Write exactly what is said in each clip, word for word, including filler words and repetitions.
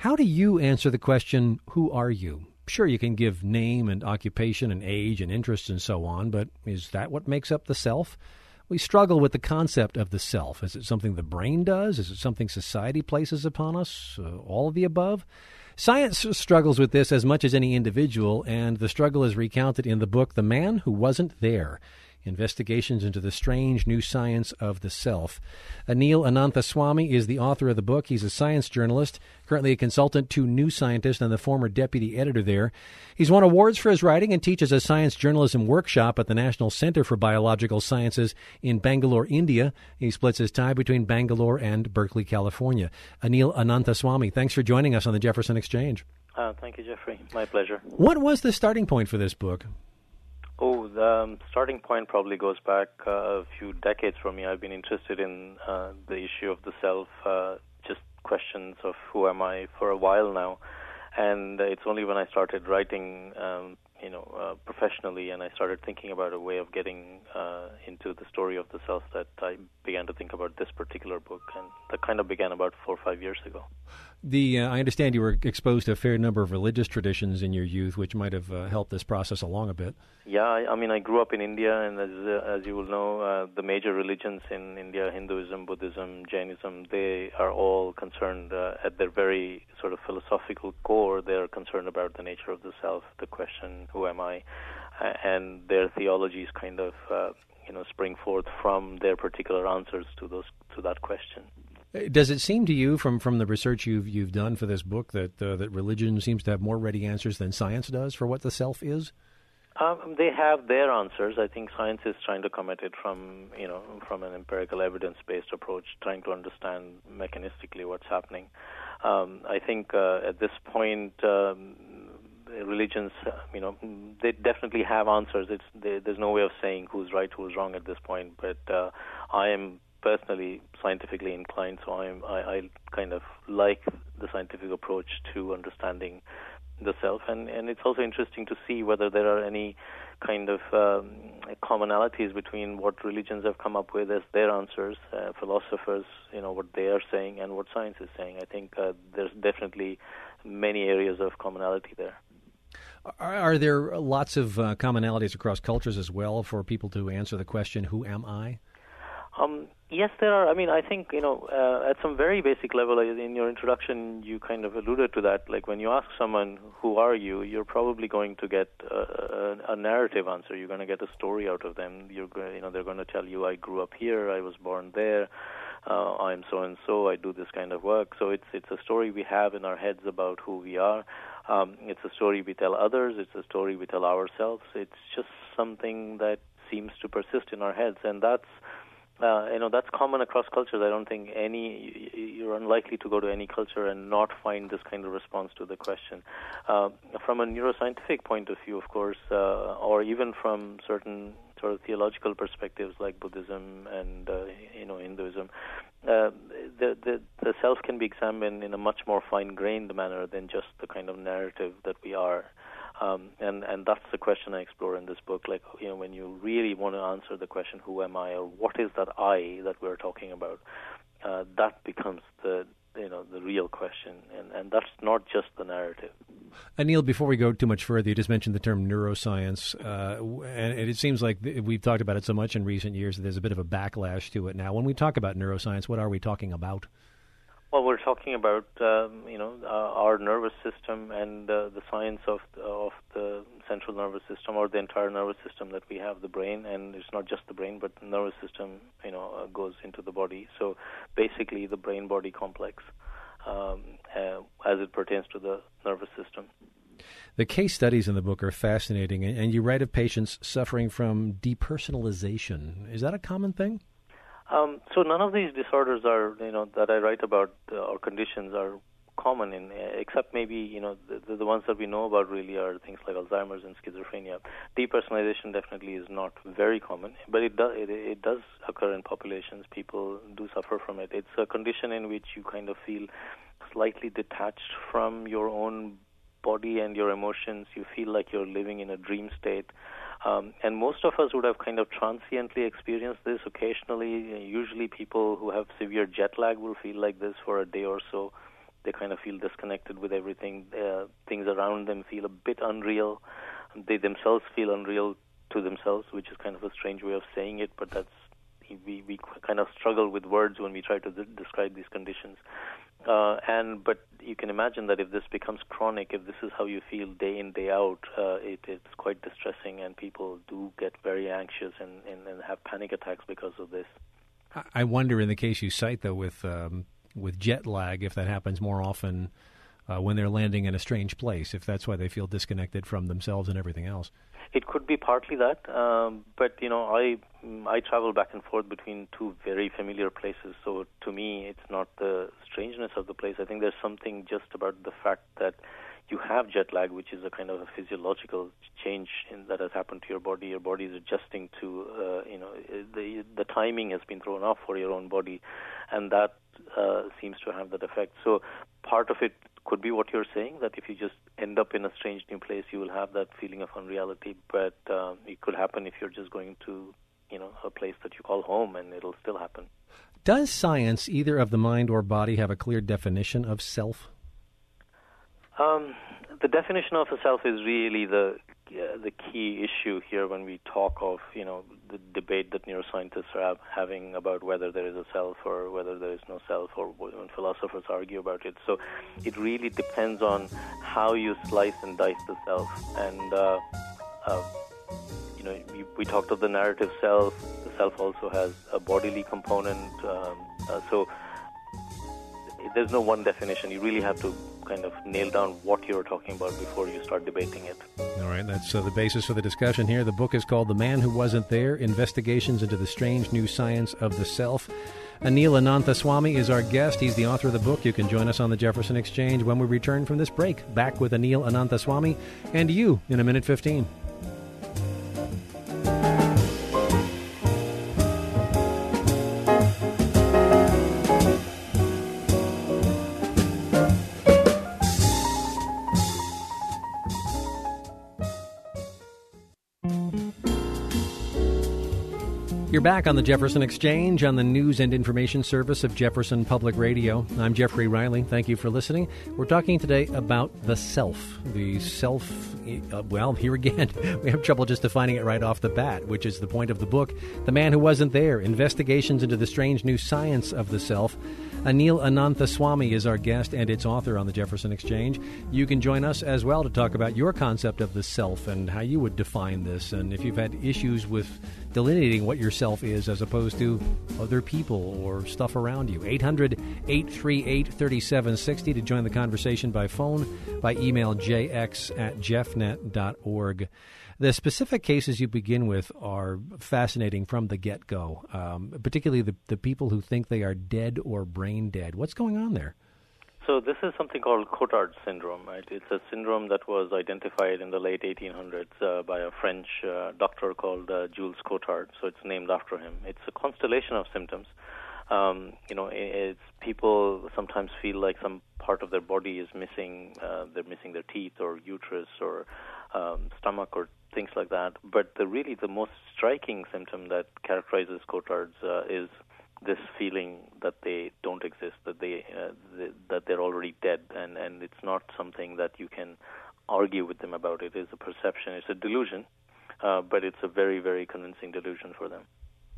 How do you answer the question, who are you? Sure, you can give name and occupation and age and interests and so on, but is that what makes up the self? We struggle with the concept of the self. Is it something the brain does? Is it something society places upon us? Uh, all of the above? Science struggles with this as much as any individual, and the struggle is recounted in the book The Man Who Wasn't There, Investigations into the Strange New Science of the Self. Anil Ananthaswamy is the author of the book. He's a science journalist, currently a consultant to New Scientist and the former deputy editor there. He's won awards for his writing and teaches a science journalism workshop at the National Center for Biological Sciences in Bangalore, India. He splits his time between Bangalore and Berkeley, California. Anil Ananthaswamy, thanks for joining us on the Jefferson Exchange. Uh, thank you, Jeffrey. My pleasure. What was the starting point for this book? Oh, the um, starting point probably goes back uh, a few decades for me. I've been interested in uh, the issue of the self, uh, just questions of who am I for a while now. And it's only when I started writing, um, you know, uh, professionally, and I started thinking about a way of getting uh, into the story of the self that I began to think about this particular book, and that kind of began about four or five years ago. The uh, I understand you were exposed to a fair number of religious traditions in your youth, which might have uh, helped this process along a bit. Yeah, I, I mean, I grew up in India, and as uh, as you will know, uh, the major religions in India, Hinduism, Buddhism, Jainism, they are all concerned uh, at their very sort of philosophical core. They are concerned about the nature of the self, the question, who am I, uh, and their theologies kind of uh, you know spring forth from their particular answers to those to that question. Does it seem to you, from, from the research you've you've done for this book, that uh, that religion seems to have more ready answers than science does for what the self is? Um, they have their answers. I think science is trying to come at it from you know from an empirical evidence-based approach, trying to understand mechanistically what's happening. Um, I think uh, at this point, um, religions, you know, they definitely have answers. It's they, there's no way of saying who's right, who's wrong at this point. But uh, I am personally scientifically inclined, so I'm, I, I kind of like the scientific approach to understanding the self, and, and it's also interesting to see whether there are any kind of um, commonalities between what religions have come up with as their answers, uh, philosophers, you know, what they are saying and what science is saying. I think uh, there's definitely many areas of commonality there. Are, are there lots of uh, commonalities across cultures as well for people to answer the question, who am I? Um, yes, there are. I mean, I think, you know, uh, at some very basic level, in your introduction, you kind of alluded to that. Like when you ask someone, who are you, you're probably going to get a, a, a narrative answer. You're going to get a story out of them. You're going, you know, they're going to tell you, I grew up here, I was born there, uh, I'm so-and-so, I do this kind of work. So it's it's a story we have in our heads about who we are. Um, it's a story we tell others. It's a story we tell ourselves. It's just something that seems to persist in our heads, and that's Uh, you know, that's common across cultures. I don't think any, you're unlikely to go to any culture and not find this kind of response to the question. Uh, from a neuroscientific point of view, of course, uh, or even from certain sort of theological perspectives like Buddhism and, uh, you know, Hinduism, uh, the, the, the self can be examined in a much more fine-grained manner than just the kind of narrative that we are. Um, and, and that's the question I explore in this book. Like, you know, when you really want to answer the question, who am I, or what is that I that we're talking about, uh, that becomes the, you know, the real question. And, and that's not just the narrative. Anil, before we go too much further, you just mentioned the term neuroscience, uh, and it seems like we've talked about it so much in recent years that there's a bit of a backlash to it now. When we talk about neuroscience, what are we talking about? Well, we're talking about um, you know uh, our nervous system and uh, the science of the, of the central nervous system, or the entire nervous system that we have, the brain. And it's not just the brain, but the nervous system, you know, uh, goes into the body. So basically, the brain-body complex um, uh, as it pertains to the nervous system. The case studies in the book are fascinating, and you write of patients suffering from depersonalization. Is that a common thing? Um, so none of these disorders are, you know, that I write about uh, or conditions are common in, uh, except maybe, you know, the, the ones that we know about really are things like Alzheimer's and schizophrenia. Depersonalization definitely is not very common, but it does it, it does occur in populations. People do suffer from it. It's a condition in which you kind of feel slightly detached from your own body and your emotions. You feel like you're living in a dream state. Um, and most of us would have kind of transiently experienced this occasionally. Usually people who have severe jet lag will feel like this for a day or so. They kind of feel disconnected with everything. Uh, things around them feel a bit unreal. They themselves feel unreal to themselves, which is kind of a strange way of saying it, but that's we, we kind of struggle with words when we try to d- describe these conditions. Uh, and but you can imagine that if this becomes chronic, if this is how you feel day in, day out, uh, it, it's quite distressing, and people do get very anxious and, and, and have panic attacks because of this. I wonder, in the case you cite, though, with um, with jet lag, if that happens more often uh, when they're landing in a strange place, if that's why they feel disconnected from themselves and everything else. It could be partly that, um, but you know, I I travel back and forth between two very familiar places. So to me, it's not the strangeness of the place. I think there's something just about the fact that you have jet lag, which is a kind of a physiological change in, that has happened to your body. Your body is adjusting to, uh, you know, the the timing has been thrown off for your own body, and that uh, seems to have that effect. So part of it could be what you're saying, that if you just end up in a strange new place, you will have that feeling of unreality. But uh, it could happen if you're just going to, you know, a place that you call home, and it'll still happen. Does science, either of the mind or body, have a clear definition of self? Um, the definition of a self is really the uh, the key issue here when we talk of, you know, the debate that neuroscientists are having about whether there is a self or whether there is no self, or when philosophers argue about it. So it really depends on how you slice and dice the self. And, uh, uh, you know, we, we talked of the narrative self. The self also has a bodily component. Um, uh, so there's no one definition. You really have to kind of nail down what you're talking about before you start debating it. All right, that's uh, the basis for the discussion here. The book is called The Man Who Wasn't There, Investigations into the Strange New Science of the Self. Anil Ananthaswamy is our guest. He's the author of the book. You can join us on the Jefferson Exchange when we return from this break. Back with Anil Ananthaswamy and you in a minute fifteen. You're back on the Jefferson Exchange on the news and information service of Jefferson Public Radio. I'm Jeffrey Riley. Thank you for listening. We're talking today about the self. The self, uh, well, here again, we have trouble just defining it right off the bat, which is the point of the book, The Man Who Wasn't There, Investigations into the Strange New Science of the Self. Anil Ananthaswamy is our guest and its author on the Jefferson Exchange. You can join us as well to talk about your concept of the self and how you would define this, and if you've had issues with delineating what your self is as opposed to other people or stuff around you. eight hundred, eight three eight, three seven six zero to join the conversation by phone, by email jx at jeffnet dot org. The specific cases you begin with are fascinating from the get-go, um, particularly the, the people who think they are dead or brain dead. What's going on there? So this is something called Cotard syndrome, right? It's a syndrome that was identified in the late eighteen hundreds uh, by a French uh, doctor called uh, Jules Cotard. So it's named after him. It's a constellation of symptoms. Um, you know, it's people sometimes feel like some part of their body is missing. Uh, they're missing their teeth or uterus or um, stomach or things like that. But the really the most striking symptom that characterizes Cotard's uh, is this feeling that they don't exist, that they, uh, they that they're already dead, and, and it's not something that you can argue with them about. It is a perception, it's a delusion, uh, but it's a very, very convincing delusion for them.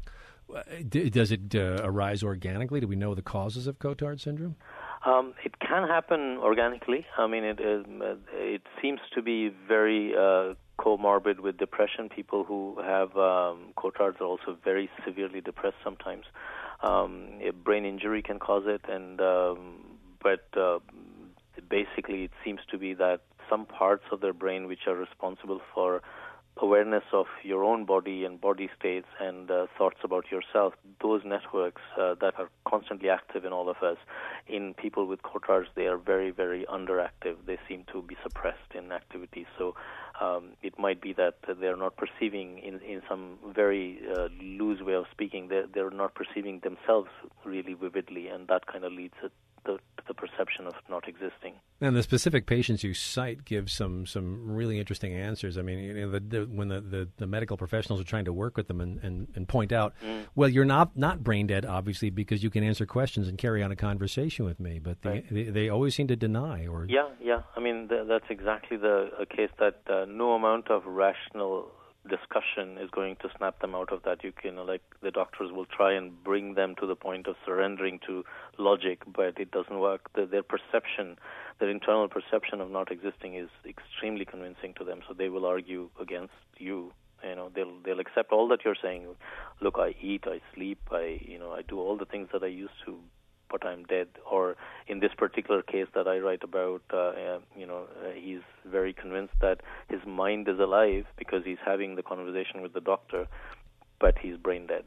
Does it uh, arise organically? Do we know the causes of Cotard syndrome? Um, it can happen organically. I mean, it is, uh, it seems to be very uh, comorbid with depression. People who have um, Cotards are also very severely depressed sometimes. Um, a brain injury can cause it, and um, but uh, basically it seems to be that some parts of their brain which are responsible for awareness of your own body and body states and uh, thoughts about yourself, those networks uh, that are constantly active in all of us, in people with Cotards, they are very, very underactive. They seem to be suppressed in activity. So um, it might be that they're not perceiving, in, in some very uh, loose way of speaking, they're, they're not perceiving themselves really vividly, and that kind of leads to the, to the perception of not existing. And the specific patients you cite give some, some really interesting answers. I mean, you know, the, the, when the, the, the medical professionals are trying to work with them and, and, and point out, mm. well, you're not, not brain dead, obviously, because you can answer questions and carry on a conversation with me. But they, right. they, they always seem to deny. Or Yeah, yeah. I mean, th- that's exactly the a case that uh, no amount of rational discussion is going to snap them out of that. You can, like, the doctors will try and bring them to the point of surrendering to logic, but it doesn't work. The, their perception, their internal perception of not existing is extremely convincing to them, so they will argue against you. You know, they'll they'll accept all that you're saying. Look, I eat, I sleep, I you know, I do all the things that I used to, but I'm dead. Or in this particular case that I write about, uh, uh, you know, uh, he's very convinced that his mind is alive because he's having the conversation with the doctor, but he's brain dead.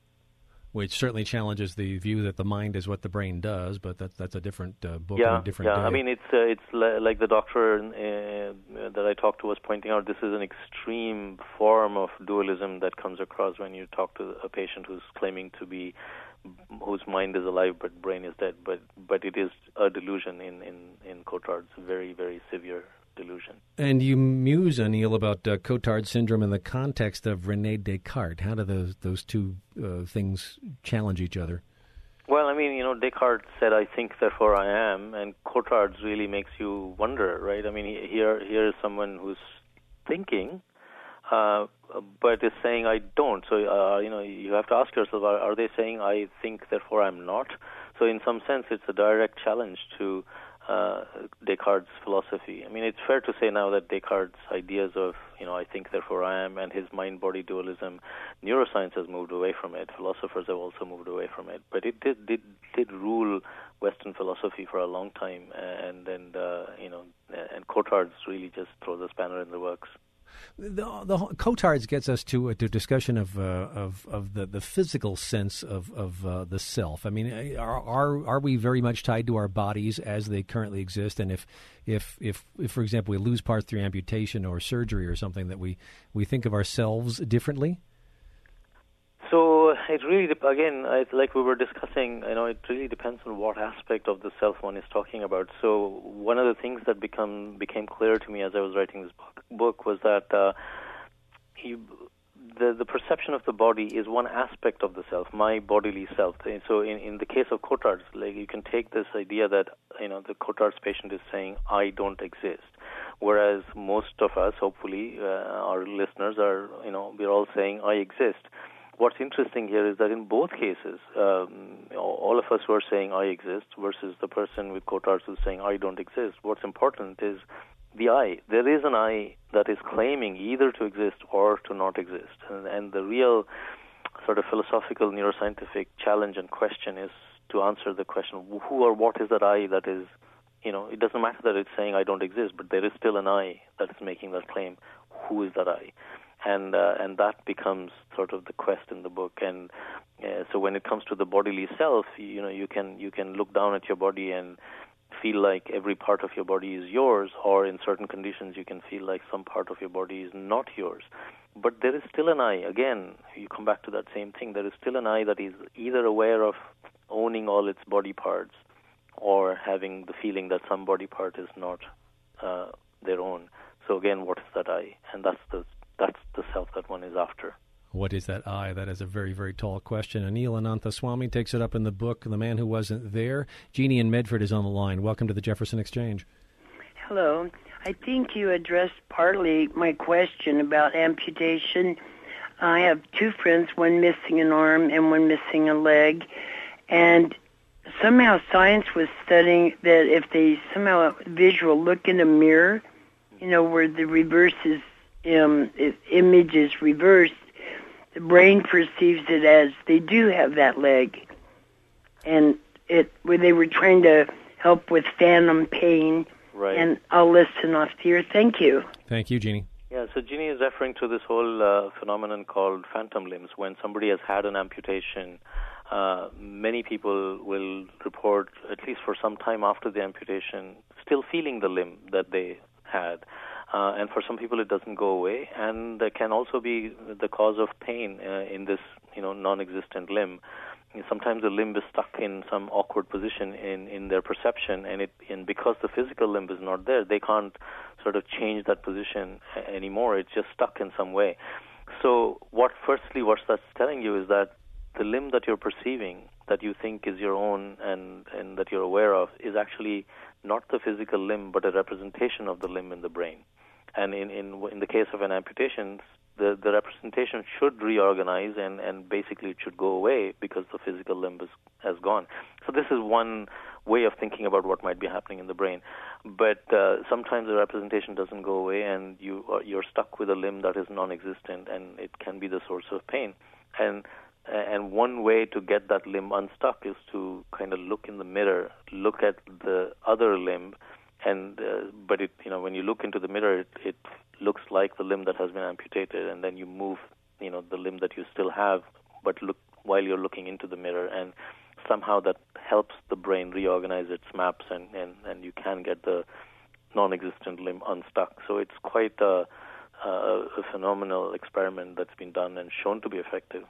Which certainly challenges the view that the mind is what the brain does, but that's that's a different uh, book yeah, and a different yeah. day. I mean, it's uh, it's li- like the doctor uh, that I talked to was pointing out. This is an extreme form of dualism that comes across when you talk to a patient who's claiming to be, whose mind is alive but brain is dead. But but it is a delusion in in in Cotard's very very severe delusion. And you muse, Anil, about uh, Cotard syndrome in the context of René Descartes. How do those those two uh, things challenge each other? Well, I mean, you know, Descartes said, "I think, therefore I am," and Cotard's really makes you wonder, right? I mean, here here is someone who's thinking, uh, but is saying, "I don't." So, uh, you know, you have to ask yourself, are, are they saying, "I think, therefore I'm not"? So, in some sense, it's a direct challenge to Uh, Descartes' philosophy. I mean, it's fair to say now that Descartes' ideas of, you know, I think, therefore I am, and his mind-body dualism, neuroscience has moved away from it. Philosophers have also moved away from it. But it did did, did rule Western philosophy for a long time, and, and uh, you know, and Cotard's really just throws a spanner in the works. The, the Cotard's gets us to a to discussion of uh, of of the, the physical sense of of uh, the self. I mean, are, are are we very much tied to our bodies as they currently exist? And if if if, if for example, we lose parts through amputation or surgery or something, that we, we think of ourselves differently? So it really, again, like we were discussing, you know, it really depends on what aspect of the self one is talking about. So one of the things that become became clear to me as I was writing this book, book was that uh, you, the the perception of the body is one aspect of the self, my bodily self. So in, in the case of Cotard's, like, you can take this idea that, you know, the Cotard's patient is saying, "I don't exist," whereas most of us, hopefully, uh, our listeners are, you know, we're all saying, "I exist." What's interesting here is that in both cases, um, all of us who are saying I exist versus the person with Cotard's who's saying I don't exist, what's important is the I. There is an I that is claiming either to exist or to not exist. And, and the real sort of philosophical neuroscientific challenge and question is to answer the question, who or what is that I that is, you know, it doesn't matter that it's saying I don't exist, but there is still an I that is making that claim. Who is that I? And uh, and that becomes sort of the quest in the book. And uh, so when it comes to the bodily self, you know, you can you can look down at your body and feel like every part of your body is yours, or in certain conditions you can feel like some part of your body is not yours. But there is still an I. Again, you come back to that same thing. There is still an I that is either aware of owning all its body parts or having the feeling that some body part is not uh, their own. So again, what is that I? And that's the That's the self that one is after. What is that I? That is a very, very tall question. Anil Ananthaswamy takes it up in the book, The Man Who Wasn't There. Jeannie in Medford is on the line. Welcome to the Jefferson Exchange. Hello. I think you addressed partly my question about amputation. I have two friends, one missing an arm and one missing a leg. And somehow science was studying that if they somehow visual look in a mirror, you know, where the reverse is Um, if image is reversed, the brain perceives it as they do have that leg, and it where they were trying to help with phantom pain. Right. And I'll listen off here. Thank you. Thank you, Jeannie. Yeah. So Jeannie is referring to this whole uh, phenomenon called phantom limbs. When somebody has had an amputation, uh, many people will report, at least for some time after the amputation, still feeling the limb that they had. Uh, and for some people, it doesn't go away, and there can also be the cause of pain uh, in this, you know, non-existent limb. sometimes the limb is stuck in some awkward position in, in their perception, and it and because the physical limb is not there, they can't sort of change that position anymore. It's just stuck in some way. So what firstly what that's telling you is that the limb that you're perceiving, that you think is your own and, and that you're aware of, is actually not the physical limb, but a representation of the limb in the brain. And in, in, in the case of an amputation, the, the representation should reorganize and, and basically it should go away because the physical limb is, has gone. So this is one way of thinking about what might be happening in the brain. But uh, sometimes the representation doesn't go away and you are, you're stuck with a limb that is non-existent, and it can be the source of pain. And And one way to get that limb unstuck is to kind of look in the mirror, look at the other limb, and uh, but it you know when you look into the mirror, it, it looks like the limb that has been amputated, and then you move you know the limb that you still have, but look while you're looking into the mirror, and somehow that helps the brain reorganize its maps, and, and, and you can get the non-existent limb unstuck. So it's quite a, a, a phenomenal experiment that's been done and shown to be effective.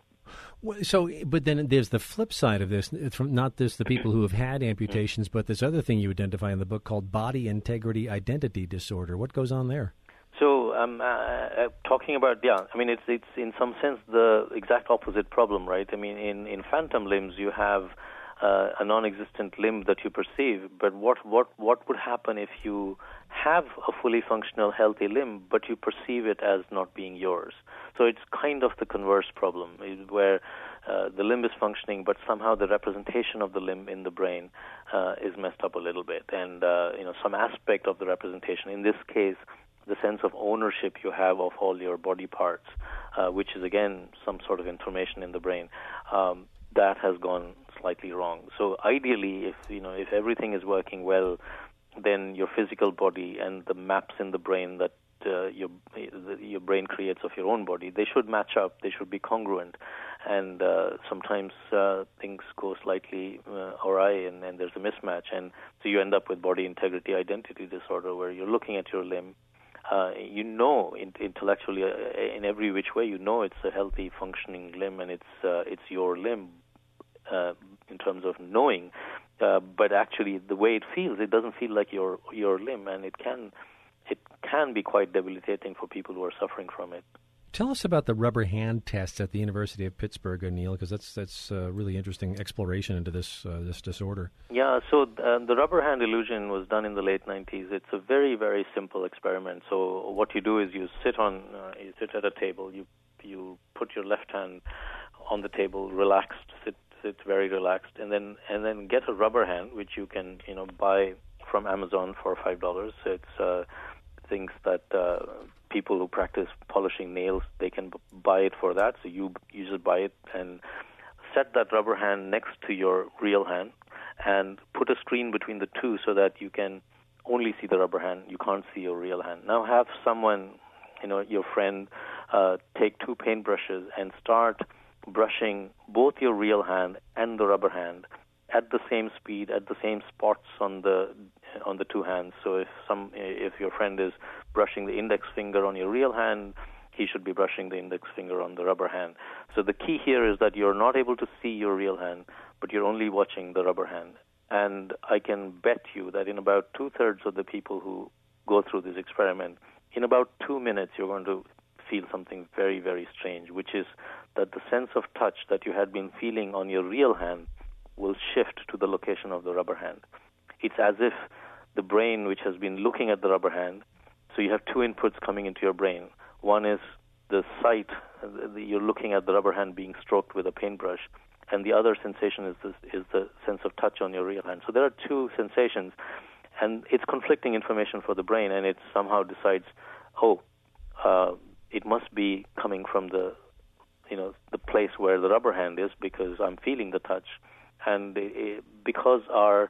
So, but then there's the flip side of this, from not just the people who have had amputations, but this other thing you identify in the book called body integrity identity disorder. What goes on there? So, um, uh, uh, talking about, yeah, I mean, it's it's in some sense the exact opposite problem, right? I mean, in, in phantom limbs, you have uh, a non-existent limb that you perceive, but what, what, what would happen if you have a fully functional, healthy limb, but you perceive it as not being yours? So it's kind of the converse problem, where uh, the limb is functioning, but somehow the representation of the limb in the brain uh, is messed up a little bit, and uh, you know some aspect of the representation, in this case, the sense of ownership you have of all your body parts, uh, which is again some sort of information in the brain, um, that has gone slightly wrong. So ideally, if you know if everything is working well, then your physical body and the maps in the brain that uh, your your brain creates of your own body, they should match up. They should be congruent. And uh, sometimes uh, things go slightly uh, awry, and, and there's a mismatch, and so you end up with body integrity identity disorder, where you're looking at your limb. Uh, you know, in, intellectually, uh, in every which way, you know it's a healthy, functioning limb, and it's uh, it's your limb uh, in terms of knowing. Uh, but actually, the way it feels, it doesn't feel like your your limb, and it can it can be quite debilitating for people who are suffering from it. Tell us about the rubber hand tests at the University of Pittsburgh, Neil, because that's that's a really interesting exploration into this uh, this disorder. Yeah, so uh, the rubber hand illusion was done in the late nineties. It's a very, very simple experiment. So what you do is you sit on uh, you sit at a table. You you put your left hand on the table, relaxed, sit sit very relaxed, and then and then get a rubber hand, which you can you know buy from Amazon for five dollars. It's uh, things that uh, people who practice polishing nails, they can b- buy it for that. So you you just buy it and set that rubber hand next to your real hand and put a screen between the two so that you can only see the rubber hand. You can't see your real hand. Now have someone, you know, your friend, uh, take two paintbrushes and start brushing both your real hand and the rubber hand at the same speed, at the same spots on the on the two hands. So if some if your friend is brushing the index finger on your real hand, he should be brushing the index finger on the rubber hand. So the key here is that you're not able to see your real hand, but you're only watching the rubber hand. And I can bet you that in about two-thirds of the people who go through this experiment, in about two minutes you're going to feel something very, very strange, which is that the sense of touch that you had been feeling on your real hand will shift to the location of the rubber hand. It's as if the brain, which has been looking at the rubber hand, so you have two inputs coming into your brain. One is the sight, you're looking at the rubber hand being stroked with a paintbrush, and the other sensation is this, is the sense of touch on your real hand. So there are two sensations, and it's conflicting information for the brain, and it somehow decides, oh, uh, it must be coming from the, you know, the place where the rubber hand is because I'm feeling the touch. And it, because our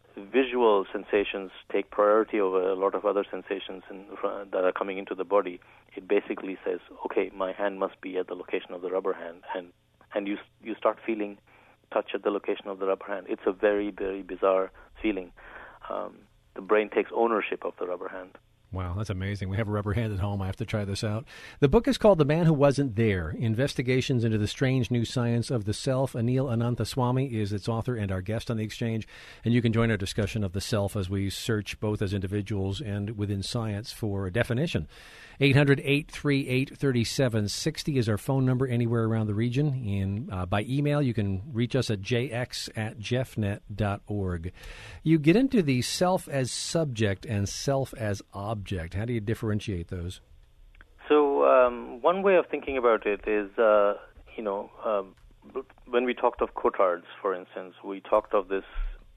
visual sensations take priority over a lot of other sensations in, that are coming into the body, it basically says, okay, my hand must be at the location of the rubber hand, and and you you start feeling touch at the location of the rubber hand. It's a very, very bizarre feeling. Um, the brain takes ownership of the rubber hand. Wow, that's amazing. We have a rubber hand at home. I have to try this out. The book is called The Man Who Wasn't There, Investigations into the Strange New Science of the Self. Anil Ananthaswamy is its author and our guest on The Exchange. And you can join our discussion of the self as we search both as individuals and within science for a definition. eight hundred, eight three eight, three seven six zero is our phone number anywhere around the region. And uh, by email, you can reach us at j x at jeffnet dot org. You get into the self as subject and self as object. How do you differentiate those? So um, one way of thinking about it is, uh, you know, uh, when we talked of Cotards, for instance, we talked of this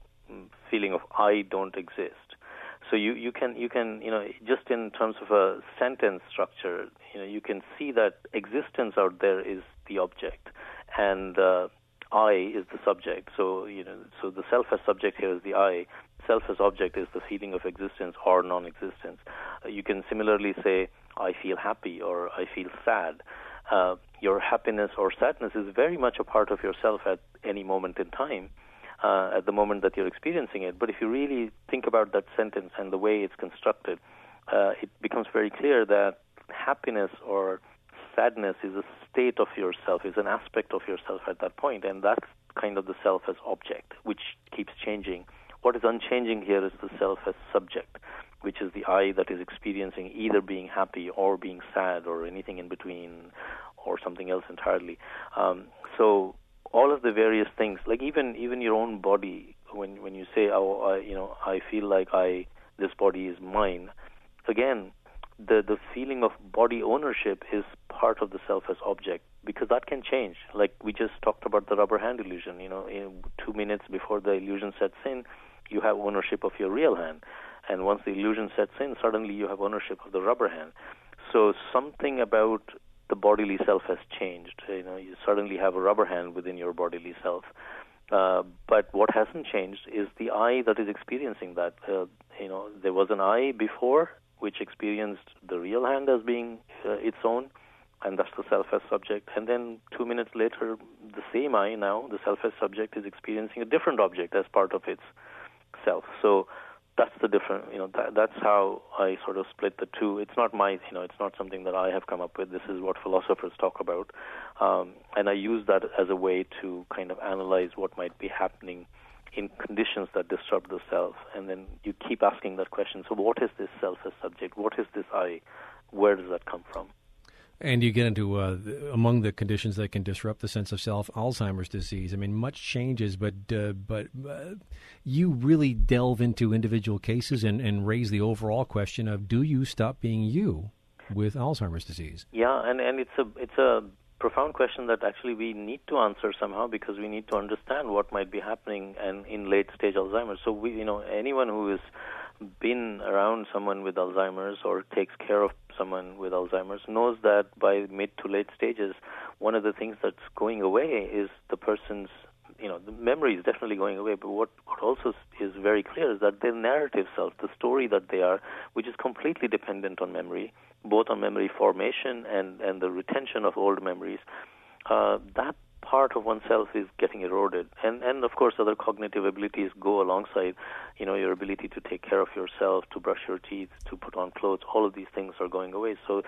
feeling of I don't exist. So you, you can you can you know just in terms of a sentence structure, you know you can see that existence out there is the object, and uh, I is the subject. So you know so the self as subject here is the I. Self as object is the feeling of existence or non-existence. Uh, you can similarly say I feel happy or I feel sad. Uh, your happiness or sadness is very much a part of yourself at any moment in time. Uh, at the moment that you're experiencing it. But if you really think about that sentence and the way it's constructed, uh, it becomes very clear that happiness or sadness is a state of yourself, is an aspect of yourself at that point, and that's kind of the self as object, which keeps changing. What is unchanging here is the self as subject, which is the I that is experiencing either being happy or being sad or anything in between or something else entirely. Um, so all of the various things, like even even your own body, when when you say, oh, I, you know, I feel like I this body is mine. Again, the the feeling of body ownership is part of the self as object because that can change. Like we just talked about the rubber hand illusion. You know, in two minutes before the illusion sets in, you have ownership of your real hand, and once the illusion sets in, suddenly you have ownership of the rubber hand. So something about the bodily self has changed. You know, you suddenly have a rubber hand within your bodily self. Uh, but what hasn't changed is the I that is experiencing that. Uh, you know, there was an I before which experienced the real hand as being uh, its own, and that's the self as subject. And then two minutes later, the same I now, the self as subject, is experiencing a different object as part of its self. So that's the different, you know, that, that's how I sort of split the two. It's not my, you know, it's not something that I have come up with. This is what philosophers talk about. Um, and I use that as a way to kind of analyze what might be happening in conditions that disrupt the self. And then you keep asking that question. So what is this self as subject? What is this I? Where does that come from? And you get into, uh, among the conditions that can disrupt the sense of self, Alzheimer's disease. I mean, much changes, but uh, but uh, you really delve into individual cases and, and raise the overall question of, do you stop being you with Alzheimer's disease? Yeah, and, and it's a it's a profound question that actually we need to answer somehow because we need to understand what might be happening and in late-stage Alzheimer's. So, we, you know, anyone who has been around someone with Alzheimer's or takes care of someone with Alzheimer's knows that by mid to late stages, one of the things that's going away is the person's, you know, the memory is definitely going away, but what, what also is very clear is that their narrative self, the story that they are, which is completely dependent on memory, both on memory formation and, and the retention of old memories, uh, that part of oneself is getting eroded. And, and of course, other cognitive abilities go alongside, you know, your ability to take care of yourself, to brush your teeth, to put on clothes, all of these things are going away. So,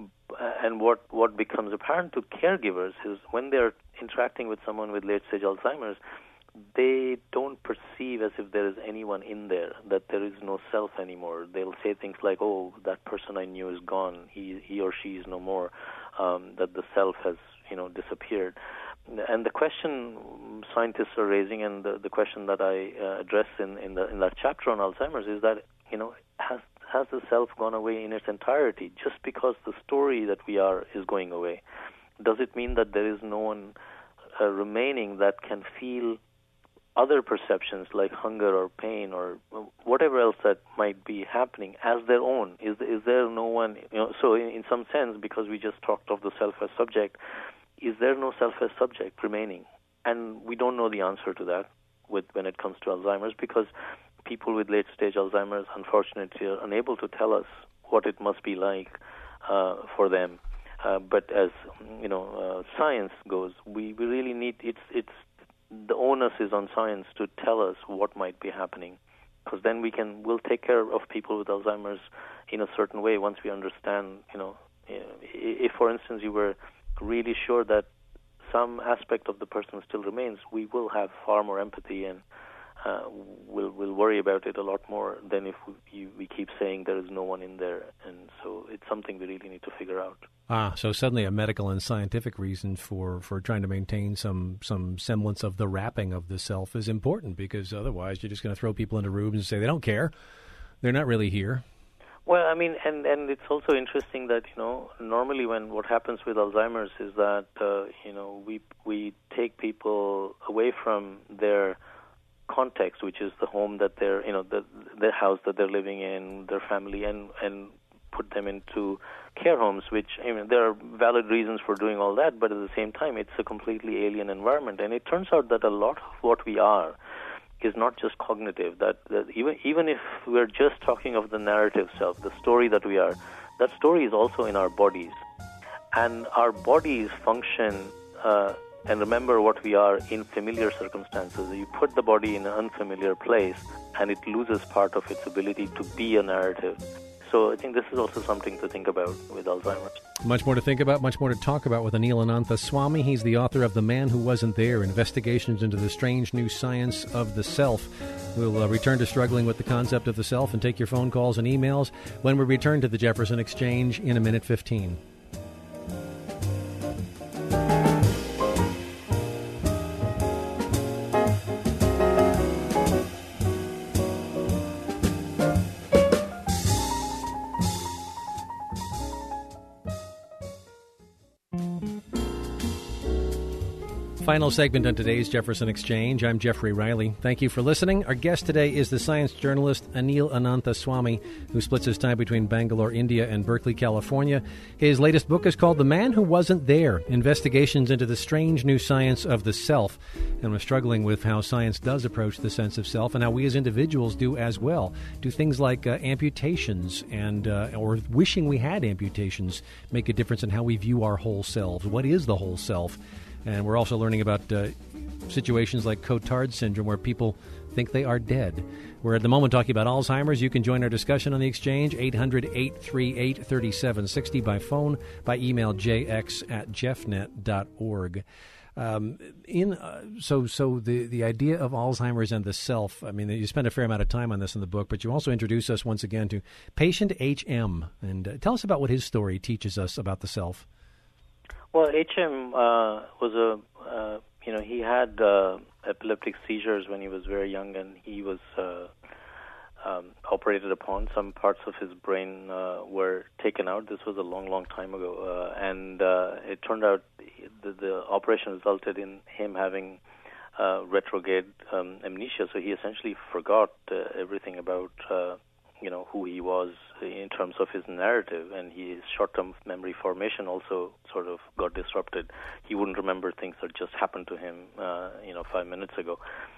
and what, what becomes apparent to caregivers is when they're interacting with someone with late-stage Alzheimer's, they don't perceive as if there is anyone in there, that there is no self anymore. They'll say things like, oh, that person I knew is gone, he, he or she is no more, um, that the self has, you know, disappeared. And the question scientists are raising, and the, the question that I uh, address in, in, the, in that chapter on Alzheimer's is that, you know, has has the self gone away in its entirety just because the story that we are is going away? Does it mean that there is no one uh, remaining that can feel other perceptions like hunger or pain or whatever else that might be happening as their own? Is is there no one, you know, so in, in some sense, because we just talked of the self as subject, is there no self as subject remaining? And we don't know the answer to that with when it comes to Alzheimer's, because people with late-stage Alzheimer's, unfortunately, are unable to tell us what it must be like uh, for them. Uh, but as you know, uh, science goes, we, we really need it's it's the onus is on science to tell us what might be happening because then we can we'll take care of people with Alzheimer's in a certain way once we understand. You know, if for instance you were really sure that some aspect of the person still remains, we will have far more empathy and uh, we'll we'll worry about it a lot more than if we, you, we keep saying there is no one in there. And so it's something we really need to figure out. Ah, so suddenly a medical and scientific reason for, for trying to maintain some, some semblance of the wrapping of the self is important, because otherwise you're just going to throw people into rooms and say they don't care. They're not really here. Well, I mean, and, and it's also interesting that, you know, normally when what happens with Alzheimer's is that, uh, you know, we we take people away from their context, which is the home that they're, you know, the their house that they're living in, their family, and, and put them into care homes, which, I mean, there are valid reasons for doing all that, but at the same time, it's a completely alien environment. And it turns out that a lot of what we are is not just cognitive, that, that even even if we're just talking of the narrative self, the story that we are, that story is also in our bodies. And our bodies function uh, and remember what we are in familiar circumstances. You put the body in an unfamiliar place and it loses part of its ability to be a narrative. So I think this is also something to think about with Alzheimer's. Much more to think about, much more to talk about with Anil Ananthaswamy. He's the author of The Man Who Wasn't There, Investigations into the Strange New Science of the Self. We'll uh, return to struggling with the concept of the self and take your phone calls and emails when we return to the Jefferson Exchange in a minute fifteen. Final segment on today's Jefferson Exchange. I'm Jeffrey Riley. Thank you for listening. Our guest today is the science journalist Anil Ananthaswamy, who splits his time between Bangalore, India, and Berkeley, California. His latest book is called The Man Who Wasn't There, Investigations into the Strange New Science of the Self. And we're struggling with how science does approach the sense of self and how we as individuals do as well. Do things like uh, amputations and uh, or wishing we had amputations make a difference in how we view our whole selves? What is the whole self? And we're also learning about uh, situations like Cotard syndrome, where people think they are dead. We're at the moment talking about Alzheimer's. You can join our discussion on the Exchange, eight hundred, eight three eight, three seven six zero, by phone, by email, jx at jeffnet dot org. Um, in uh, so so the, the idea of Alzheimer's and the self, I mean, you spend a fair amount of time on this in the book, but you also introduce us once again to patient H M. And uh, tell us about what his story teaches us about the self. Well, H M uh, was a, uh, you know, he had uh, epileptic seizures when he was very young, and he was uh, um, operated upon. Some parts of his brain uh, were taken out. This was a long, long time ago, uh, and uh, it turned out the, the operation resulted in him having uh, retrograde um, amnesia. So he essentially forgot uh, everything about uh, you know, who he was in terms of his narrative, and his short-term memory formation also sort of got disrupted. He wouldn't remember things that just happened to him, uh, you know, five minutes ago.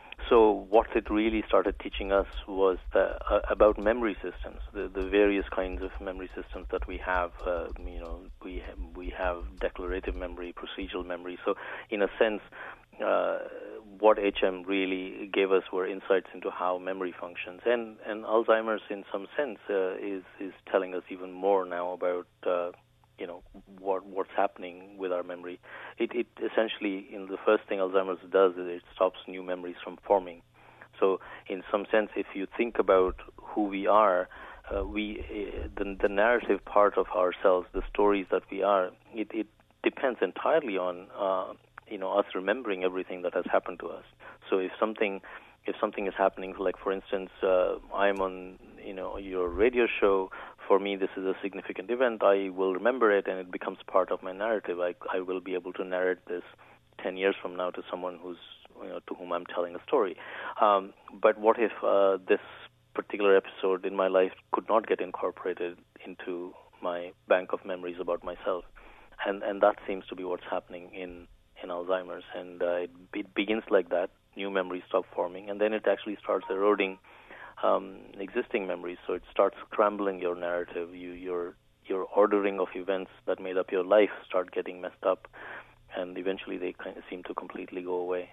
So what it really started teaching us was the, uh, about memory systems, the, the various kinds of memory systems that we have. Uh, you know, we have, we have declarative memory, procedural memory. So in a sense, uh, what H M really gave us were insights into how memory functions. And, and Alzheimer's, in some sense, uh, is, is telling us even more now about, uh, you know, what what's happening with our memory. It, it essentially, in the first thing Alzheimer's does is it stops new memories from forming. So in some sense, if you think about who we are, uh, we uh, the, the narrative part of ourselves, the stories that we are, it, it depends entirely on uh, you know, us remembering everything that has happened to us. So if something, if something is happening, like for instance, uh, I'm on, you know, your radio show. For me, this is a significant event. I will remember it, and it becomes part of my narrative. I, I will be able to narrate this ten years from now to someone who's, you know, to whom I'm telling a story. Um, but what if uh, this particular episode in my life could not get incorporated into my bank of memories about myself? And and that seems to be what's happening in in Alzheimer's, and uh, it, it begins like that. New memories stop forming, and then it actually starts eroding um, existing memories. So it starts scrambling your narrative. You, your your ordering of events that made up your life start getting messed up, and eventually they kind of seem to completely go away.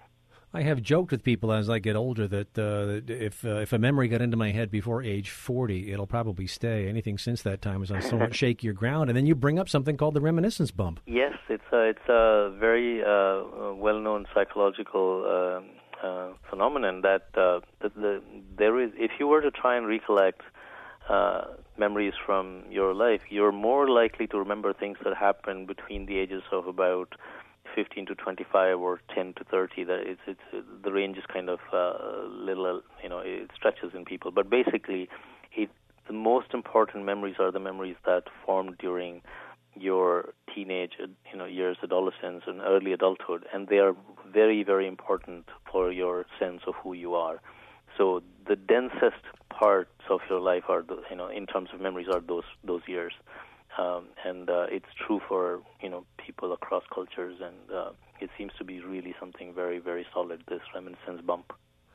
I have joked with people as I get older that uh, if uh, if a memory got into my head before age forty, it'll probably stay. Anything since that time is on somewhat shakier ground. And then you bring up something called the reminiscence bump. Yes, it's a, it's a very uh, well-known psychological uh, uh, phenomenon that, uh, that the, there is. If you were to try and recollect uh, memories from your life, you're more likely to remember things that happened between the ages of about fifteen to twenty-five or ten to thirty. That it's it's the range is kind of uh, little, you know, it stretches in people. But basically, it, the most important memories are the memories that formed during your teenage, you know, years, adolescence, and early adulthood, and they are very, very important for your sense of who you are. So the densest parts of your life are, the, you know, in terms of memories, are those those years. Um, and uh, it's true for, you know, people across cultures, and uh, it seems to be really something very, very solid, this reminiscence bump.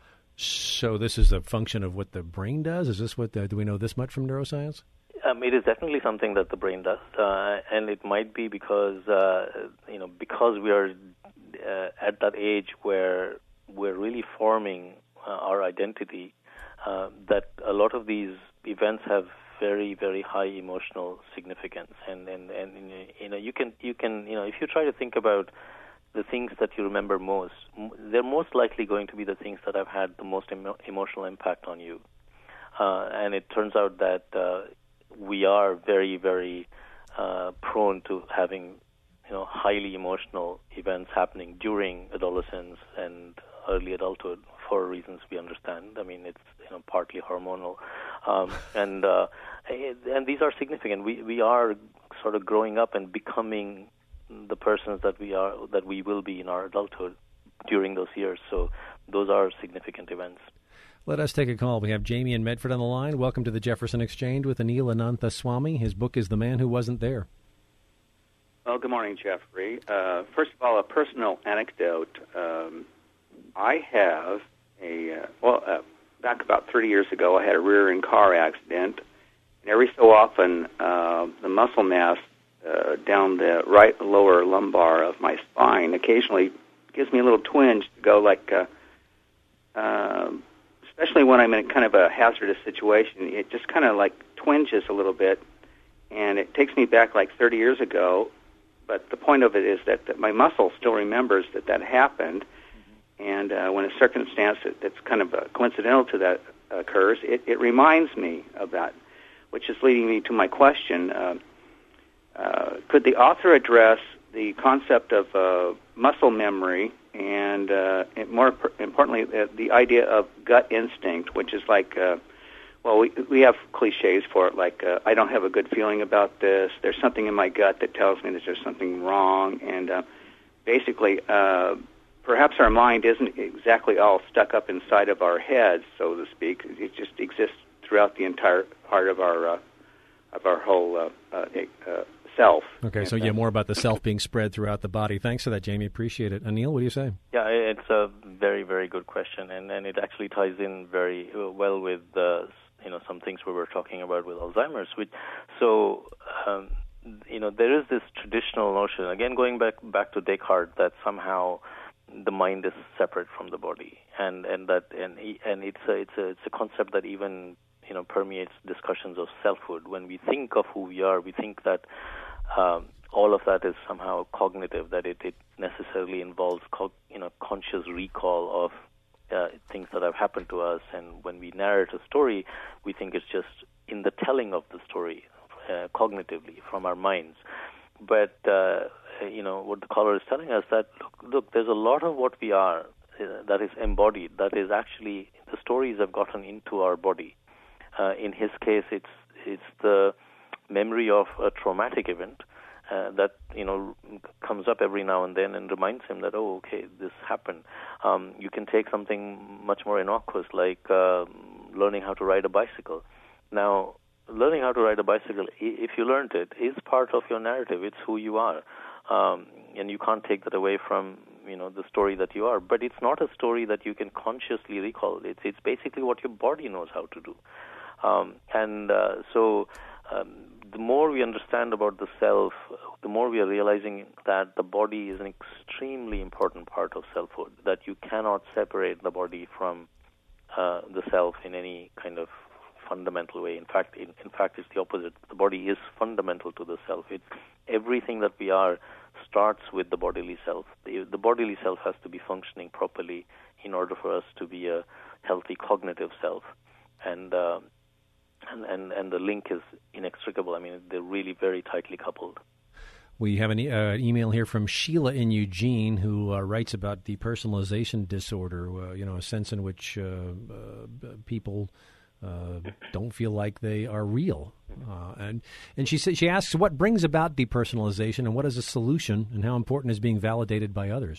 So this is a function of what the brain does? Is this what, the, do we know this much from neuroscience? Um, it is definitely something that the brain does, uh, and it might be because, uh, you know, because we are uh, at that age where we're really forming uh, our identity, uh, that a lot of these events have very, very high emotional significance, and, and, and you know you can you can you know if you try to think about the things that you remember most, they're most likely going to be the things that have had the most emo- emotional impact on you. Uh, and it turns out that uh, we are very, very uh, prone to having you know highly emotional events happening during adolescence and early adulthood for reasons we understand. I mean, it's you know partly hormonal, um, and uh, and these are significant. We we are sort of growing up and becoming the persons that we are that we will be in our adulthood during those years. So those are significant events. Let us take a call. We have Jamie in Medford on the line. Welcome to the Jefferson Exchange with Anil Ananthaswamy. His book is The Man Who Wasn't There. Well, good morning, Jeffrey. Uh, first of all, a personal anecdote. Um, I have a, uh, well, uh, back about thirty years ago, I had a rear-end car accident, and every so often, uh, the muscle mass uh, down the right lower lumbar of my spine occasionally gives me a little twinge to go like, uh, uh, especially when I'm in kind of a hazardous situation, it just kind of like twinges a little bit, and it takes me back like thirty years ago, but the point of it is that, that my muscle still remembers that that happened. And uh, when a circumstance that, that's kind of uh, coincidental to that occurs, it, it reminds me of that, which is leading me to my question. Uh, uh, could the author address the concept of uh, muscle memory and, uh, and more importantly, uh, the idea of gut instinct, which is like, uh, well, we, we have cliches for it, like, uh, I don't have a good feeling about this. There's something in my gut that tells me that there's something wrong. And uh, basically... Uh, Perhaps our mind isn't exactly all stuck up inside of our heads, so to speak. It just exists throughout the entire part of our uh, of our whole uh, uh, uh, self. Okay, so yeah, more about the self being spread throughout the body. Thanks for that, Jamie. Appreciate it. Anil, what do you say? Yeah, it's a very, very good question, and, and it actually ties in very well with uh, you know some things we were talking about with Alzheimer's. Which, so um, you know there is this traditional notion, again going back back to Descartes, that somehow the mind is separate from the body, and, and that and and it's a it's a it's a concept that even you know permeates discussions of selfhood. When we think of who we are, we think that um, all of that is somehow cognitive, that it, it necessarily involves co- you know conscious recall of uh, things that have happened to us. And when we narrate a story, we think it's just in the telling of the story uh, cognitively from our minds. But uh, you know what the caller is telling us, that look, look, there's a lot of what we are uh, that is embodied. That is actually the stories have gotten into our body. Uh, in his case, it's it's the memory of a traumatic event uh, that you know comes up every now and then and reminds him that, oh, okay, this happened. Um, you can take something much more innocuous like uh, learning how to ride a bicycle. Now, learning how to ride a bicycle, if you learned it, is part of your narrative. It's who you are, um, and you can't take that away from you know the story that you are. But it's not a story that you can consciously recall. It's it's basically what your body knows how to do, um, and uh, so um, the more we understand about the self, the more we are realizing that the body is an extremely important part of selfhood, that you cannot separate the body from uh, the self in any kind of fundamental way. In fact, in, in fact, it's the opposite. The body is fundamental to the self. It's everything that we are starts with the bodily self. The, the bodily self has to be functioning properly in order for us to be a healthy cognitive self. And uh, and, and and the link is inextricable. I mean, they're really very tightly coupled. We have an e- uh, email here from Sheila in Eugene, who uh, writes about depersonalization disorder, uh, you know, a sense in which uh, uh, people uh, don't feel like they are real. Uh, and and she says, she asks, what brings about depersonalization, and what is a solution, and how important is being validated by others?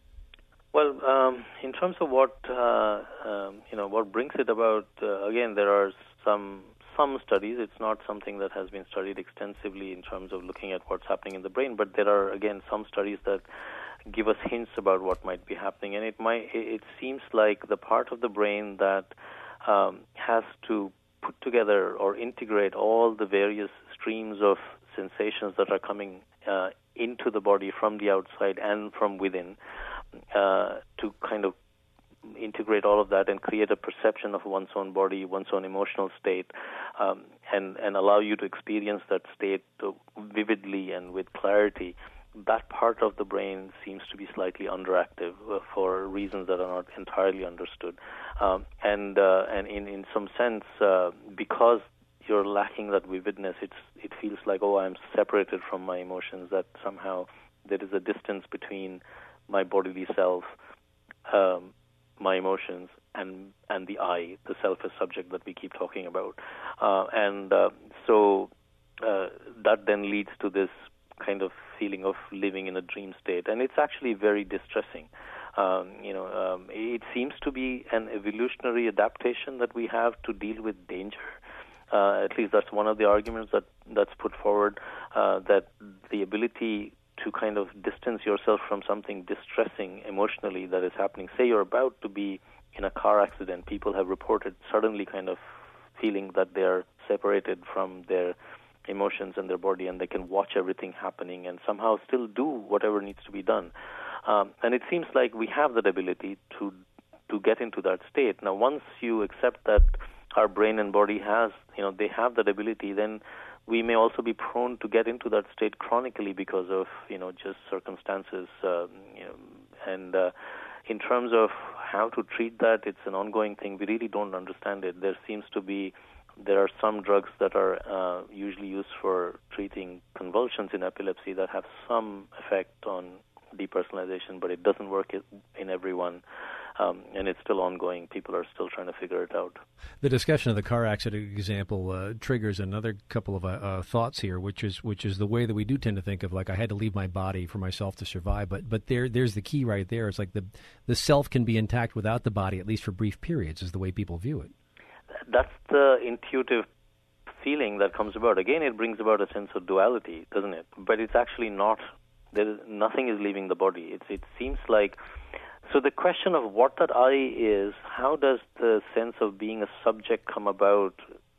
Well, um, in terms of what uh, um, you know, what brings it about, uh, again, there are some some studies. It's not something that has been studied extensively in terms of looking at what's happening in the brain, but there are, again, some studies that give us hints about what might be happening. And it might it seems like the part of the brain that um, has to put together or integrate all the various streams of sensations that are coming uh, into the body from the outside and from within, uh, to kind of integrate all of that and create a perception of one's own body, one's own emotional state, um, and, and allow you to experience that state vividly and with clarity. That part of the brain seems to be slightly underactive uh, for reasons that are not entirely understood. Um, and uh, and in, in some sense, uh, because you're lacking that vividness, it's it feels like, oh, I'm separated from my emotions, that somehow there is a distance between my bodily self, um, my emotions, and and the I, the self as subject that we keep talking about. Uh, and uh, so uh, that then leads to this kind of feeling of living in a dream state. And it's actually very distressing. Um, you know, um, it seems to be an evolutionary adaptation that we have to deal with danger. Uh, at least that's one of the arguments that that's put forward, uh, that the ability to kind of distance yourself from something distressing emotionally that is happening. Say you're about to be in a car accident. People have reported suddenly kind of feeling that they're separated from their emotions and their body, and they can watch everything happening and somehow still do whatever needs to be done. Um, and it seems like we have that ability to to get into that state. Now, once you accept that our brain and body has, you know, they have that ability, then we may also be prone to get into that state chronically because of, you know, just circumstances. Uh, you know, and uh, in terms of how to treat that, it's an ongoing thing. We really don't understand it. There seems to be, there are some drugs that are uh, usually used for treating convulsions in epilepsy that have some effect on depersonalization, but it doesn't work in everyone. Um, and it's still ongoing. People are still trying to figure it out. The discussion of the car accident example uh, triggers another couple of uh, uh, thoughts here, which is which is the way that we do tend to think of, like, I had to leave my body for myself to survive. But but there there's the key right there. It's like the the self can be intact without the body, at least for brief periods, is the way people view it. That's the intuitive feeling that comes about. Again, it brings about a sense of duality, doesn't it? But it's actually not. There is, nothing is leaving the body. It's, it seems like... So the question of what that I is, how does the sense of being a subject come about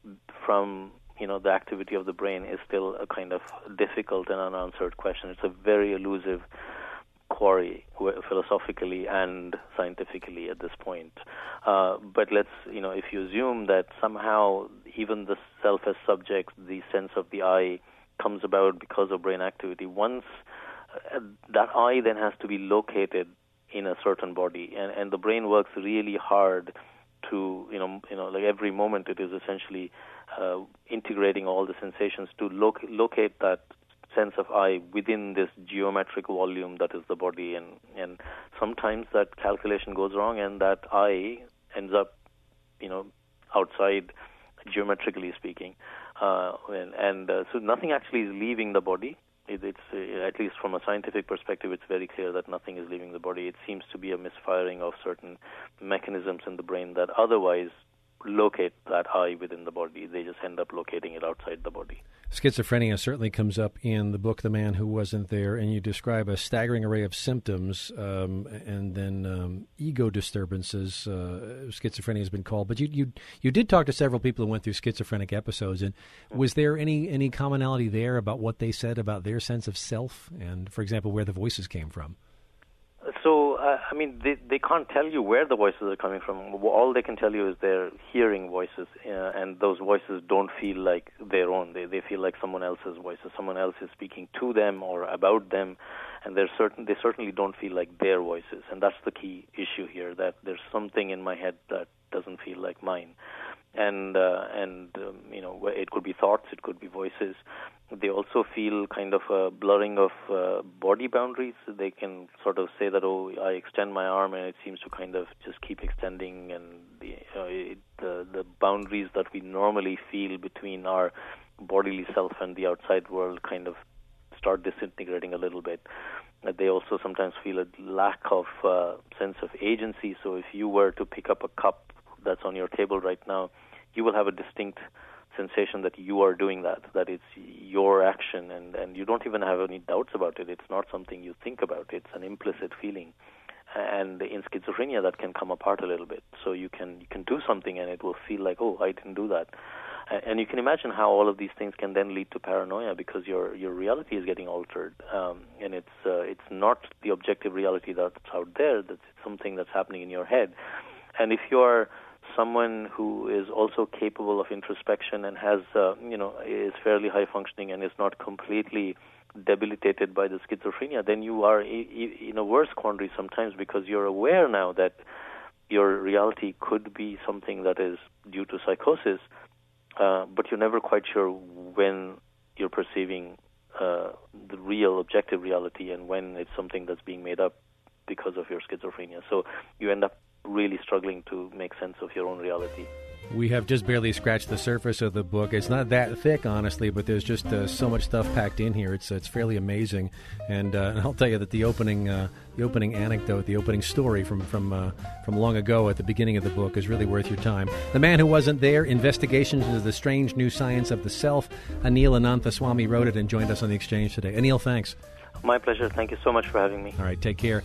from, you know, the activity of the brain is still a kind of difficult and unanswered question. It's a very elusive quarry, philosophically and scientifically at this point. Uh, but let's, you know, if you assume that somehow even the self as subject, the sense of the I, comes about because of brain activity, once uh, that I then has to be located in a certain body, and, and the brain works really hard to, you know, you know, like every moment it is essentially uh, integrating all the sensations to loc- locate that sense of I within this geometric volume that is the body, and, and sometimes that calculation goes wrong, and that I ends up, you know, outside, geometrically speaking, uh, and, and uh, so nothing actually is leaving the body. It, it's uh, at least from a scientific perspective, it's very clear that nothing is leaving the body. It seems to be a misfiring of certain mechanisms in the brain that otherwise locate that I within the body. They just end up locating it outside the body. Schizophrenia certainly comes up in the book, The Man Who Wasn't There, and you describe a staggering array of symptoms um, and then um, ego disturbances, uh, schizophrenia has been called. But you, you you did talk to several people who went through schizophrenic episodes, and was there any, any commonality there about what they said about their sense of self and, for example, where the voices came from? So, uh, I mean, they they can't tell you where the voices are coming from. All they can tell you is they're hearing voices, uh, and those voices don't feel like their own. They they feel like someone else's voices. Someone else is speaking to them or about them, and they're certain they certainly don't feel like their voices. And that's the key issue here, that there's something in my head that doesn't feel like mine. And, uh, and um, you know, it could be thoughts, it could be voices. They also feel kind of a blurring of uh, body boundaries. They can sort of say that, oh, I extend my arm and it seems to kind of just keep extending, and the, uh, it, the, the boundaries that we normally feel between our bodily self and the outside world kind of start disintegrating a little bit. Uh, they also sometimes feel a lack of uh, sense of agency. So if you were to pick up a cup that's on your table right now, you will have a distinct sensation that you are doing that, that it's your action, and, and you don't even have any doubts about it. It's not something you think about. It's an implicit feeling. And in schizophrenia, that can come apart a little bit. So you can you can do something and it will feel like, oh, I didn't do that. And you can imagine how all of these things can then lead to paranoia, because your your reality is getting altered, um, and it's uh, it's not the objective reality that's out there. That's something that's happening in your head. And if you are someone who is also capable of introspection and has, uh, you know, is fairly high functioning and is not completely debilitated by the schizophrenia, then you are in a worse quandary sometimes, because you're aware now that your reality could be something that is due to psychosis, uh, but you're never quite sure when you're perceiving uh, the real objective reality and when it's something that's being made up because of your schizophrenia. So you end up really struggling to make sense of your own reality. We have just barely scratched the surface of the book. It's not that thick, honestly, but there's just uh, so much stuff packed in here. It's it's fairly amazing, and, uh, and I'll tell you that the opening uh, the opening anecdote, the opening story from from uh, from long ago at the beginning of the book is really worth your time. The Man Who Wasn't There: Investigations into the Strange New Science of the Self. Anil Ananthaswamy wrote it and joined us on The Exchange today. Anil, thanks. My pleasure. Thank you so much for having me. All right, take care.